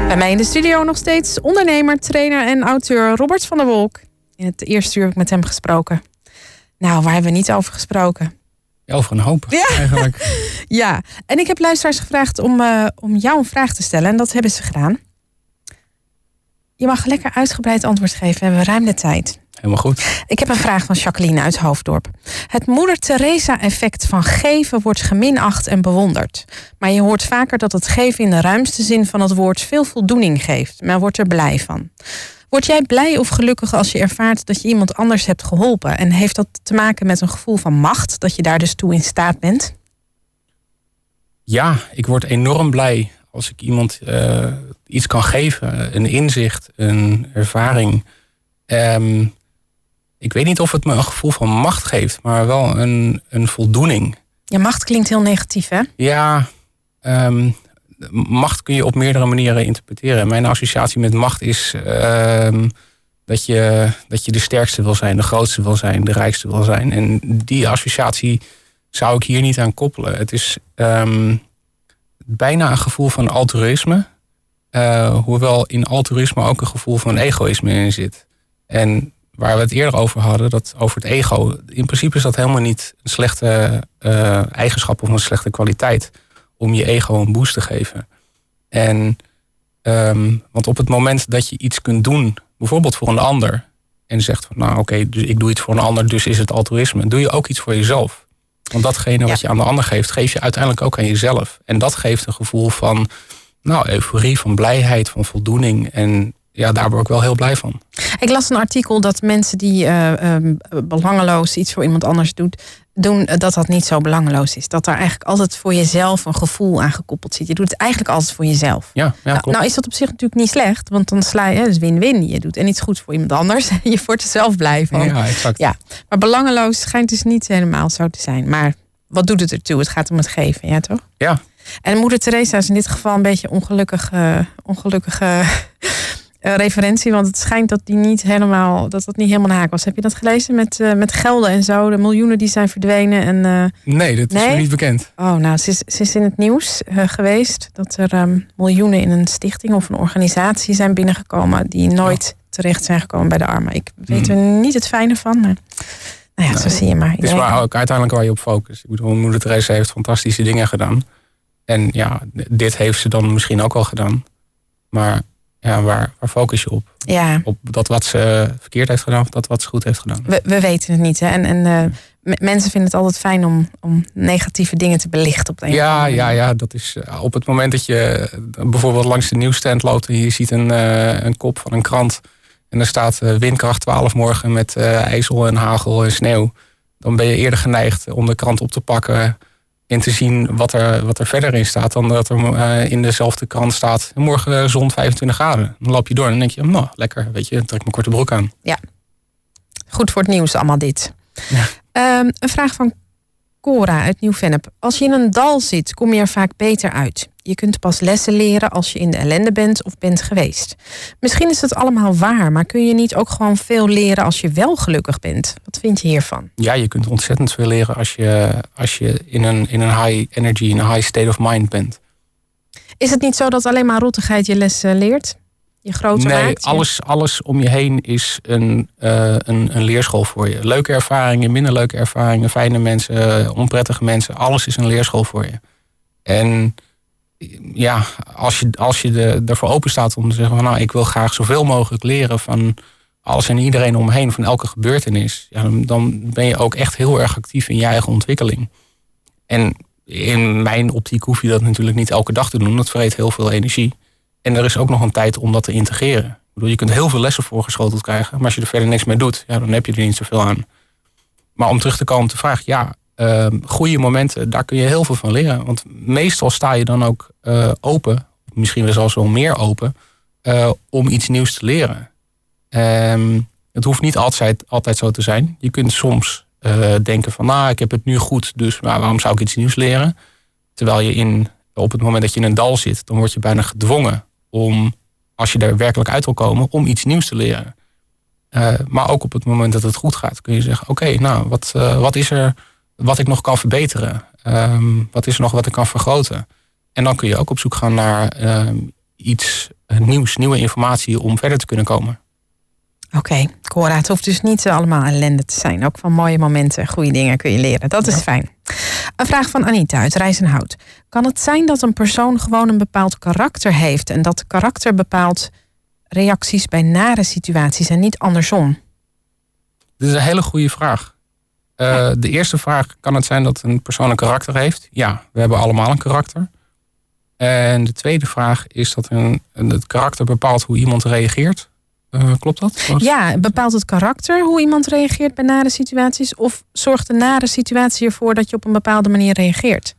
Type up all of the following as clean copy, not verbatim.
Bij mij in de studio nog steeds ondernemer, trainer en auteur Robert van der Wolk. In het eerste uur heb ik met hem gesproken. Nou, waar hebben we niet over gesproken? Ja, over een hoop, eigenlijk. Ja, en ik heb luisteraars gevraagd om jou een vraag te stellen. En dat hebben ze gedaan. Je mag lekker uitgebreid antwoord geven. We hebben ruim de tijd. Helemaal goed. Ik heb een vraag van Jacqueline uit Hoofddorp. Het Moeder Teresa-effect van geven wordt geminacht en bewonderd. Maar je hoort vaker dat het geven in de ruimste zin van het woord veel voldoening geeft. Men wordt er blij van. Word jij blij of gelukkig als je ervaart dat je iemand anders hebt geholpen? En heeft dat te maken met een gevoel van macht, dat je daar dus toe in staat bent? Ja, ik word enorm blij als ik iemand iets kan geven. Een inzicht, een ervaring. Ik weet niet of het me een gevoel van macht geeft, maar wel een voldoening. Ja, macht klinkt heel negatief, hè? Ja, macht kun je op meerdere manieren interpreteren. Mijn associatie met macht is dat je de sterkste wil zijn, de grootste wil zijn, de rijkste wil zijn. En die associatie zou ik hier niet aan koppelen. Het is bijna een gevoel van altruïsme. Hoewel in altruïsme ook een gevoel van egoïsme in zit. En waar we het eerder over hadden, dat over het ego. In principe is dat helemaal niet een slechte eigenschap of een slechte kwaliteit om je ego een boost te geven. En want op het moment dat je iets kunt doen, bijvoorbeeld voor een ander, en zegt van nou oké, dus ik doe iets voor een ander, dus is het altruïsme. Doe je ook iets voor jezelf. Want datgene wat je aan de ander geeft, geef je uiteindelijk ook aan jezelf. En dat geeft een gevoel van euforie, van blijheid, van voldoening. En ja, daar word ik wel heel blij van. Ik las een artikel dat mensen die belangeloos iets voor iemand anders doen, dat niet zo belangeloos is. Dat daar eigenlijk altijd voor jezelf een gevoel aan gekoppeld zit. Je doet het eigenlijk altijd voor jezelf. Ja, klopt. Nou is dat op zich natuurlijk niet slecht, want dan sla je, dus win-win. Je doet en iets goeds voor iemand anders. Je wordt er zelf blij van. Ja, exact. Ja, maar belangeloos schijnt dus niet helemaal zo te zijn. Maar wat doet het ertoe? Het gaat om het geven, ja toch? Ja. En Moeder Teresa is in dit geval een beetje ongelukkige referentie, want het schijnt dat dat niet helemaal de haak was. Heb je dat gelezen met gelden en zo? De miljoenen die zijn verdwenen. En, nee, dat is me niet bekend. Oh, nou, ze is in het nieuws geweest dat er miljoenen in een stichting of een organisatie zijn binnengekomen die nooit terecht zijn gekomen bij de armen. Ik weet er niet het fijne van, maar nou ja, zo zie je maar. Het is maar ook uiteindelijk waar je op focust. Ik bedoel, Moeder Teresa heeft fantastische dingen gedaan. En ja, dit heeft ze dan misschien ook al gedaan. Maar ja, waar focus je op? Ja. Op dat wat ze verkeerd heeft gedaan of dat wat ze goed heeft gedaan? We weten het niet. Hè? En mensen vinden het altijd fijn om negatieve dingen te belichten. Op de ja, dat is op het moment dat je bijvoorbeeld langs de nieuwsstand loopt en je ziet een kop van een krant en er staat windkracht 12 morgen met ijzel en hagel en sneeuw. Dan ben je eerder geneigd om de krant op te pakken en te zien wat er verder in staat dan dat er in dezelfde krant staat morgen zon 25 graden. Dan loop je door en dan denk je, nou, lekker, weet je, trek mijn korte broek aan. Ja, goed voor het nieuws allemaal dit. Ja. Een vraag van Cora uit Nieuw-Vennep. Als je in een dal zit, kom je er vaak beter uit. Je kunt pas lessen leren als je in de ellende bent of bent geweest. Misschien is het allemaal waar, maar kun je niet ook gewoon veel leren als je wel gelukkig bent? Wat vind je hiervan? Ja, je kunt ontzettend veel leren als je in een high energy, in een high state of mind bent. Is het niet zo dat alleen maar rottigheid je les leert? Je groter maakt? Nee, alles om je heen is een leerschool voor je. Leuke ervaringen, minder leuke ervaringen, fijne mensen, onprettige mensen. Alles is een leerschool voor je. En ja, als je ervoor open staat om te zeggen van nou, ik wil graag zoveel mogelijk leren van alles en iedereen om me heen, van elke gebeurtenis, ja, dan ben je ook echt heel erg actief in je eigen ontwikkeling. En in mijn optiek hoef je dat natuurlijk niet elke dag te doen. Dat vreet heel veel energie. En er is ook nog een tijd om dat te integreren. Ik bedoel, je kunt heel veel lessen voorgeschoteld krijgen, maar als je er verder niks mee doet, ja, dan heb je er niet zoveel aan. Maar om terug te komen op de vraag, ja, goede momenten, daar kun je heel veel van leren. Want meestal sta je dan ook open, misschien wel zelfs wel meer open, om iets nieuws te leren. Het hoeft niet altijd zo te zijn. Je kunt soms denken van, nou, ik heb het nu goed, dus waarom zou ik iets nieuws leren? Terwijl je op het moment dat je in een dal zit, dan word je bijna gedwongen om, als je er werkelijk uit wil komen, om iets nieuws te leren. Maar ook op het moment dat het goed gaat, kun je zeggen, oké, nou, wat is er wat ik nog kan verbeteren? Wat is er nog wat ik kan vergroten? En dan kun je ook op zoek gaan naar iets nieuws, nieuwe informatie om verder te kunnen komen. Oké, Cora, het hoeft dus niet allemaal ellende te zijn. Ook van mooie momenten, goede dingen kun je leren. Dat is fijn. Een vraag van Anita uit Rijzenhout. Kan het zijn dat een persoon gewoon een bepaald karakter heeft en dat karakter bepaalt reacties bij nare situaties en niet andersom? Dit is een hele goede vraag. De eerste vraag, kan het zijn dat een persoon een karakter heeft? Ja, we hebben allemaal een karakter. En de tweede vraag is dat het karakter bepaalt hoe iemand reageert. Klopt dat? Ja, bepaalt het karakter hoe iemand reageert bij nare situaties? Of zorgt de nare situatie ervoor dat je op een bepaalde manier reageert?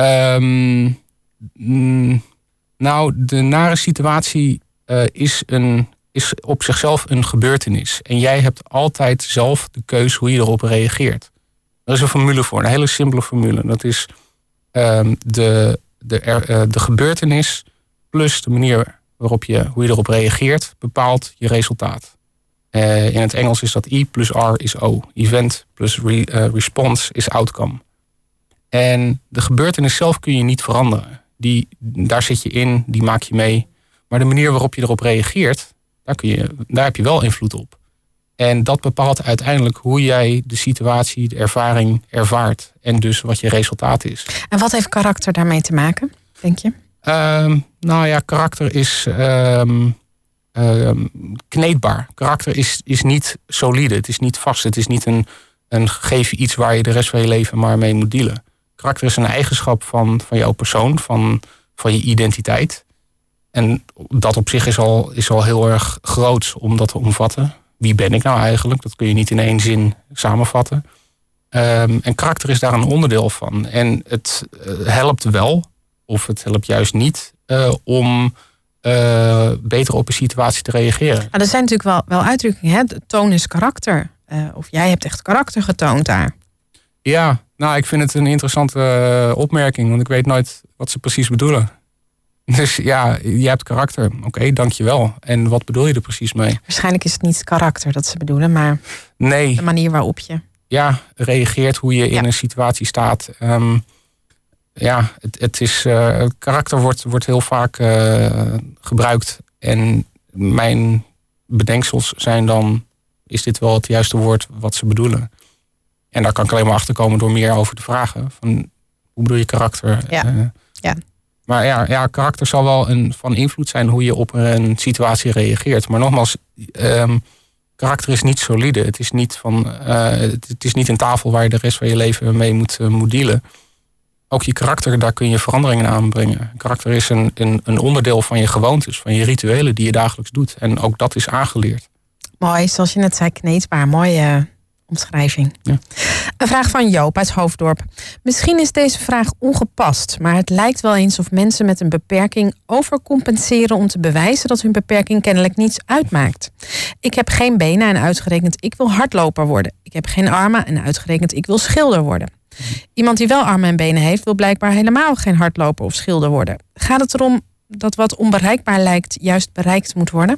Nou, de nare situatie is op zichzelf een gebeurtenis. En jij hebt altijd zelf de keus hoe je erop reageert. Er is een formule voor, een hele simpele formule. Dat is de gebeurtenis plus de manier hoe je erop reageert, bepaalt je resultaat. In het Engels is dat I plus R is O. Event plus response is outcome. En de gebeurtenis zelf kun je niet veranderen. Daar zit je in, die maak je mee. Maar de manier waarop je erop reageert, daar heb je wel invloed op. En dat bepaalt uiteindelijk hoe jij de situatie, de ervaring ervaart. En dus wat je resultaat is. En wat heeft karakter daarmee te maken, denk je? Nou ja, karakter is kneedbaar. Karakter is niet solide, het is niet vast. Het is niet een gegeven iets waar je de rest van je leven maar mee moet dealen. Karakter is een eigenschap van jouw persoon, van je identiteit. En dat op zich is al heel erg groot om dat te omvatten. Wie ben ik nou eigenlijk? Dat kun je niet in één zin samenvatten. En karakter is daar een onderdeel van. En het helpt wel, of het helpt juist niet, om beter op een situatie te reageren. Maar er zijn natuurlijk wel uitdrukkingen. Hè? Toon is karakter. Of jij hebt echt karakter getoond daar. Ja, nou, ik vind het een interessante opmerking. Want ik weet nooit wat ze precies bedoelen. Dus ja, je hebt karakter. Oké, dankjewel. En wat bedoel je er precies mee? Waarschijnlijk is het niet karakter dat ze bedoelen, maar de manier waarop je... Ja, reageert, hoe je in een situatie staat. Het is... karakter wordt heel vaak gebruikt. En mijn bedenksels zijn dan... Is dit wel het juiste woord wat ze bedoelen? En daar kan ik alleen maar achter komen door meer over te vragen. Van, hoe bedoel je karakter? Ja. Maar ja, karakter zal wel van invloed zijn hoe je op een situatie reageert. Maar nogmaals, karakter is niet solide. Het is niet een tafel waar je de rest van je leven mee moet dealen. Ook je karakter, daar kun je veranderingen aan brengen. Karakter is een onderdeel van je gewoontes, van je rituelen die je dagelijks doet. En ook dat is aangeleerd. Mooi, zoals je net zei, kneedbaar. Mooie omschrijving. Ja. Een vraag van Joop uit Hoofddorp. Misschien is deze vraag ongepast, maar het lijkt wel eens of mensen met een beperking overcompenseren om te bewijzen dat hun beperking kennelijk niets uitmaakt. Ik heb geen benen en uitgerekend ik wil hardloper worden. Ik heb geen armen en uitgerekend ik wil schilder worden. Iemand die wel armen en benen heeft wil blijkbaar helemaal geen hardloper of schilder worden. Gaat het erom dat wat onbereikbaar lijkt juist bereikt moet worden?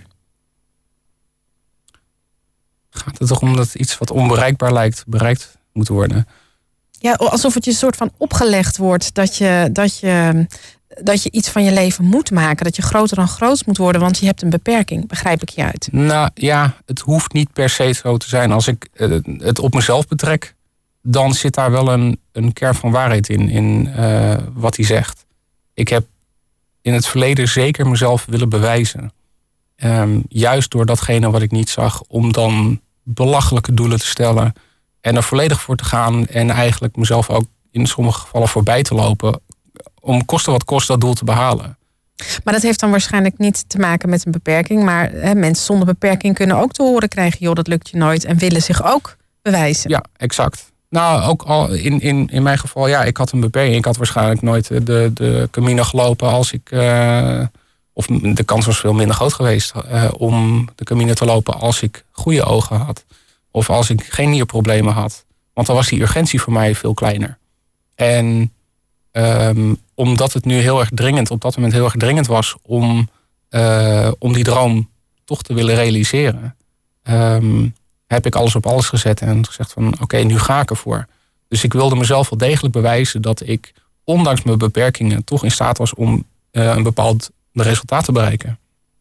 Gaat het erom dat iets wat onbereikbaar lijkt bereikt moet worden? Ja, alsof het je een soort van opgelegd wordt dat je iets van je leven moet maken. Dat je groter dan groot moet worden, want je hebt een beperking. Begrijp ik je uit? Nou ja, het hoeft niet per se zo te zijn. Als ik het op mezelf betrek, dan zit daar wel een kern van waarheid in wat hij zegt. Ik heb in het verleden zeker mezelf willen bewijzen. Juist door datgene wat ik niet zag, om dan belachelijke doelen te stellen en er volledig voor te gaan en eigenlijk mezelf ook in sommige gevallen voorbij te lopen om koste wat kost dat doel te behalen. Maar dat heeft dan waarschijnlijk niet te maken met een beperking, maar mensen zonder beperking kunnen ook te horen krijgen, joh, dat lukt je nooit en willen zich ook bewijzen. Ja, exact. Nou, ook al in mijn geval, ja, ik had een beperking. Ik had waarschijnlijk nooit de Camino gelopen als ik... Of de kans was veel minder groot geweest om de Camino te lopen als ik goede ogen had. Of als ik geen nierproblemen had. Want dan was die urgentie voor mij veel kleiner. En omdat het nu op dat moment heel erg dringend was om die droom toch te willen realiseren, heb ik alles op alles gezet en gezegd van oké, nu ga ik ervoor. Dus ik wilde mezelf wel degelijk bewijzen dat ik, ondanks mijn beperkingen, toch in staat was om een bepaald de resultaten bereiken.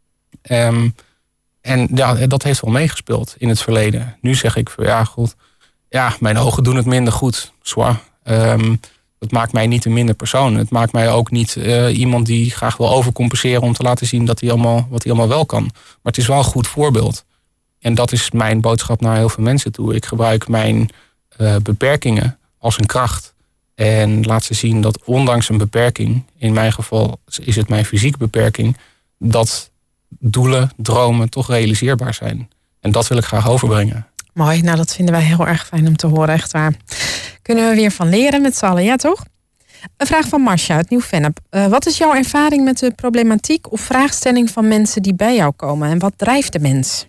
En dat heeft wel meegespeeld in het verleden. Nu zeg ik van mijn ogen doen het minder goed. Zwaar. Dat maakt mij niet een minder persoon. Het maakt mij ook niet iemand die graag wil overcompenseren om te laten zien wat hij allemaal wel kan. Maar het is wel een goed voorbeeld. En dat is mijn boodschap naar heel veel mensen toe. Ik gebruik mijn beperkingen als een kracht. En laat ze zien dat ondanks een beperking, in mijn geval is het mijn fysieke beperking, dat doelen, dromen toch realiseerbaar zijn. En dat wil ik graag overbrengen. Mooi, nou dat vinden wij heel erg fijn om te horen, echt waar. Kunnen we weer van leren met z'n allen, ja toch? Een vraag van Marcia uit Nieuw-Vennep. Wat is jouw ervaring met de problematiek of vraagstelling van mensen die bij jou komen? En wat drijft de mens?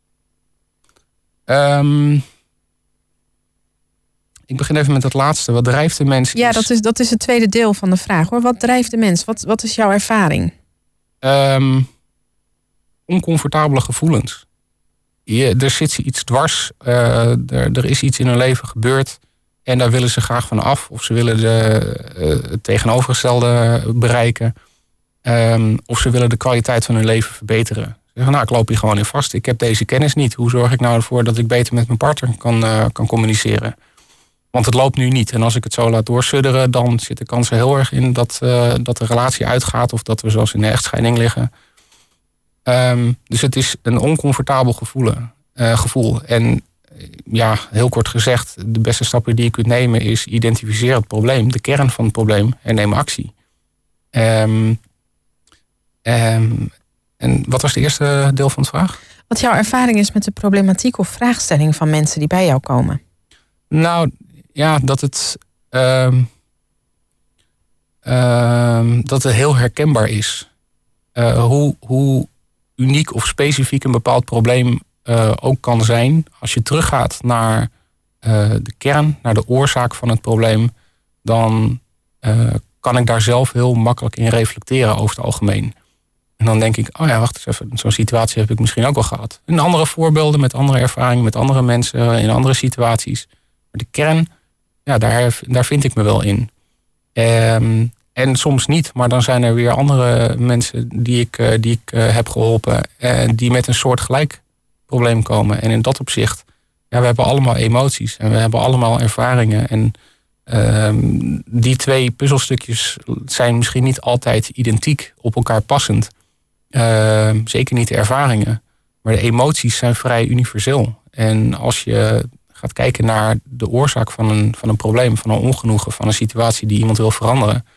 Ik begin even met het laatste. Wat drijft de mens? Ja, dat is het tweede deel van de vraag, hoor. Wat drijft de mens? Wat is jouw ervaring? Oncomfortabele gevoelens. Er zit iets dwars. Er is iets in hun leven gebeurd. En daar willen ze graag van af. Of ze willen het tegenovergestelde bereiken. Of ze willen de kwaliteit van hun leven verbeteren. Ze zeggen, ik loop hier gewoon in vast. Ik heb deze kennis niet. Hoe zorg ik nou ervoor dat ik beter met mijn partner kan communiceren? Want het loopt nu niet. En als ik het zo laat doorsudderen, dan zit de kans er heel erg in dat de relatie uitgaat. Of dat we zoals in de echtscheiding liggen. Dus het is een oncomfortabel gevoel. En heel kort gezegd, de beste stappen die je kunt nemen is identificeer het probleem, de kern van het probleem en neem actie. En wat was het eerste deel van de vraag? Wat jouw ervaring is met de problematiek of vraagstelling van mensen die bij jou komen? Nou, ja, dat het heel herkenbaar is. Hoe uniek of specifiek een bepaald probleem ook kan zijn. Als je teruggaat naar de kern, naar de oorzaak van het probleem, dan kan ik daar zelf heel makkelijk in reflecteren over het algemeen. En dan denk ik, wacht eens even, zo'n situatie heb ik misschien ook wel gehad. En andere voorbeelden met andere ervaringen, met andere mensen, in andere situaties. Maar de kern, daar vind ik me wel in. En soms niet, maar dan zijn er weer andere mensen die ik heb geholpen, die met een soortgelijk probleem komen. En in dat opzicht, we hebben allemaal emoties en we hebben allemaal ervaringen. En die twee puzzelstukjes zijn misschien niet altijd identiek op elkaar passend. Zeker niet de ervaringen. Maar de emoties zijn vrij universeel. En als je gaat kijken naar de oorzaak van een probleem, van een ongenoegen, van een situatie die iemand wil veranderen,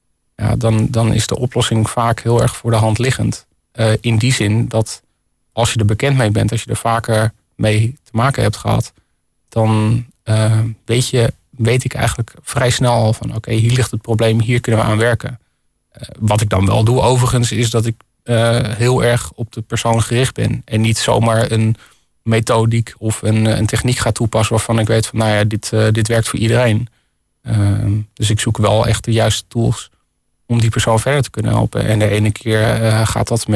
dan is de oplossing vaak heel erg voor de hand liggend. In die zin dat als je er bekend mee bent, als je er vaker mee te maken hebt gehad, dan weet ik eigenlijk vrij snel al van oké, hier ligt het probleem, hier kunnen we aan werken. Wat ik dan wel doe overigens, is dat ik heel erg op de persoon gericht ben. En niet zomaar een methodiek of een techniek ga toepassen waarvan ik weet van dit werkt voor iedereen. Dus ik zoek wel echt de juiste tools om die persoon verder te kunnen helpen. En de ene keer gaat dat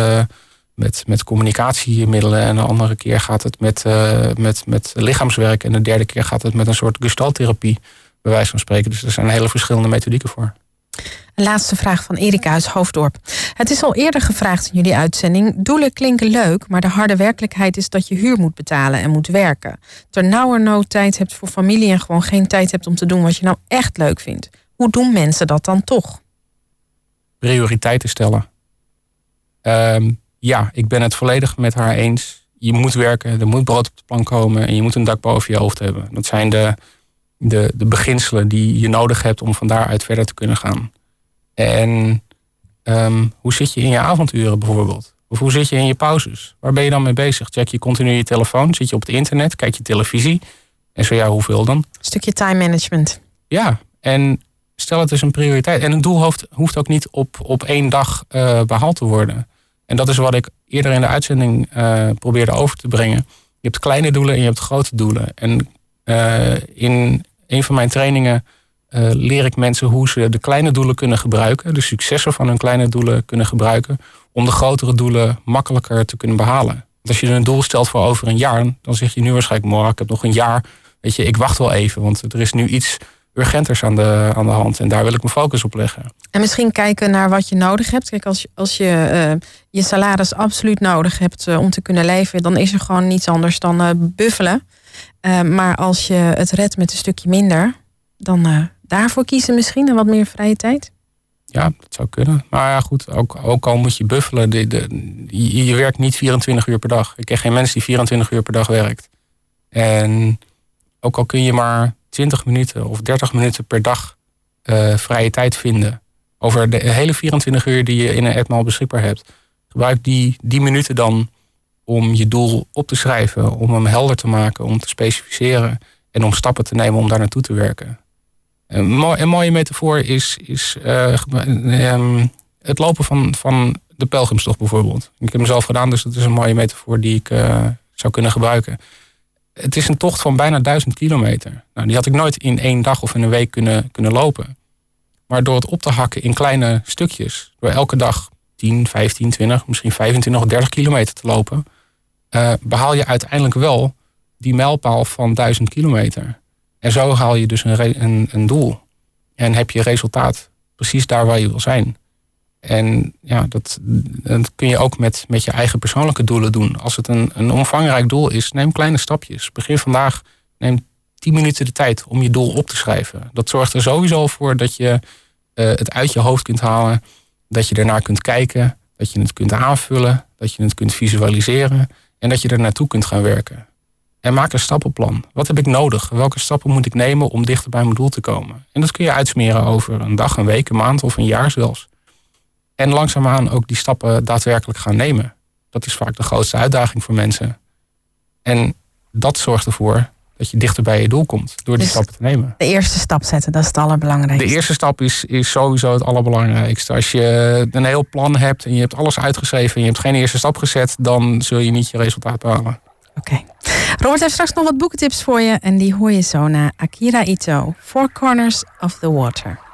met communicatiemiddelen en de andere keer gaat het met lichaamswerk en de derde keer gaat het met een soort gestalttherapie, bij wijze van spreken. Dus er zijn hele verschillende methodieken voor. Een laatste vraag van Erika uit Hoofddorp. Het is al eerder gevraagd in jullie uitzending. Doelen klinken leuk, maar de harde werkelijkheid is dat je huur moet betalen en moet werken. Ternauwernood tijd hebt voor familie en gewoon geen tijd hebt om te doen wat je nou echt leuk vindt. Hoe doen mensen dat dan toch? Prioriteiten stellen. Ik ben het volledig met haar eens. Je moet werken, er moet brood op de plank komen en je moet een dak boven je hoofd hebben. Dat zijn de beginselen die je nodig hebt om van daaruit verder te kunnen gaan. En hoe zit je in je avonduren bijvoorbeeld? Of hoe zit je in je pauzes? Waar ben je dan mee bezig? Check je continu je telefoon? Zit je op het internet? Kijk je televisie? En zo hoeveel dan? Een stukje time management. Ja, en stel het is een prioriteit. En een doel hoeft ook niet op 1 dag behaald te worden. En dat is wat ik eerder in de uitzending probeerde over te brengen. Je hebt kleine doelen en je hebt grote doelen. En in een van mijn trainingen leer ik mensen hoe ze de kleine doelen kunnen gebruiken. De successen van hun kleine doelen kunnen gebruiken. Om de grotere doelen makkelijker te kunnen behalen. Want als je een doel stelt voor over een jaar, dan zeg je nu waarschijnlijk, ik heb nog een jaar. Weet je, ik wacht wel even. Want er is nu iets urgenters aan de hand. En daar wil ik mijn focus op leggen. En misschien kijken naar wat je nodig hebt. Kijk, als je je salaris absoluut nodig hebt om te kunnen leven, dan is er gewoon niets anders dan buffelen. Maar als je het redt met een stukje minder, dan daarvoor kiezen misschien en wat meer vrije tijd? Ja, dat zou kunnen. Maar ja, goed, ook al moet je buffelen. Je werkt niet 24 uur per dag. Ik ken geen mens die 24 uur per dag werkt. En ook al kun je maar 20 minuten of 30 minuten per dag vrije tijd vinden. Over de hele 24 uur die je in een etmaal beschikbaar hebt. Gebruik die minuten dan om je doel op te schrijven. Om hem helder te maken, om te specificeren. En om stappen te nemen om daar naartoe te werken. Een mooie metafoor is het lopen van de pelgrimstocht bijvoorbeeld. Ik heb hem zelf gedaan, dus dat is een mooie metafoor die ik zou kunnen gebruiken. Het is een tocht van bijna 1000 kilometer. Nou, die had ik nooit in 1 dag of in een week kunnen lopen. Maar door het op te hakken in kleine stukjes, door elke dag 10, 15, 20, misschien 25 of 30 kilometer te lopen, behaal je uiteindelijk wel die mijlpaal van 1000 kilometer. En zo haal je dus een doel. En heb je resultaat precies daar waar je wil zijn. En ja, dat kun je ook met je eigen persoonlijke doelen doen. Als het een omvangrijk doel is, neem kleine stapjes. Begin vandaag, neem 10 minuten de tijd om je doel op te schrijven. Dat zorgt er sowieso voor dat je het uit je hoofd kunt halen. Dat je ernaar kunt kijken. Dat je het kunt aanvullen. Dat je het kunt visualiseren. En dat je er naartoe kunt gaan werken. En maak een stappenplan. Wat heb ik nodig? Welke stappen moet ik nemen om dichter bij mijn doel te komen? En dat kun je uitsmeren over een dag, een week, een maand of een jaar zelfs. En langzaamaan ook die stappen daadwerkelijk gaan nemen. Dat is vaak de grootste uitdaging voor mensen. En dat zorgt ervoor dat je dichter bij je doel komt. Door die stappen te nemen. De eerste stap zetten, dat is het allerbelangrijkste. De eerste stap is sowieso het allerbelangrijkste. Als je een heel plan hebt en je hebt alles uitgeschreven en je hebt geen eerste stap gezet, dan zul je niet je resultaat behalen. Oké. Robert heeft straks nog wat boekentips voor je en die hoor je zo na Akira Ito, Four Corners of the Water.